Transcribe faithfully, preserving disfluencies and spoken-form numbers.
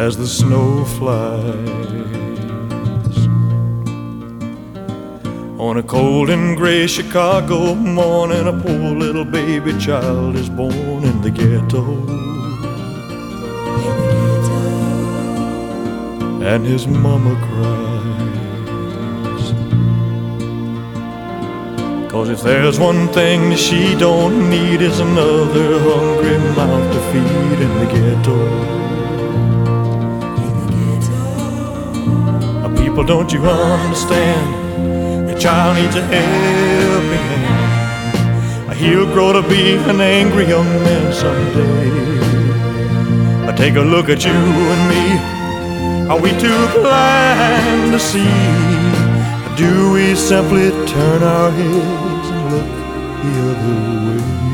as the snow flies. On a cold and gray Chicago morning, a poor little baby child is born in the ghetto. And his mama cries, 'cause if there's one thing that she don't need, is another hungry mouth to feed in the ghetto. People, don't you understand? The child needs a helping hand. He'll grow to be an angry young man someday. Take a look at you and me. Are we too blind to see? Do we simply turn our heads and look the other way?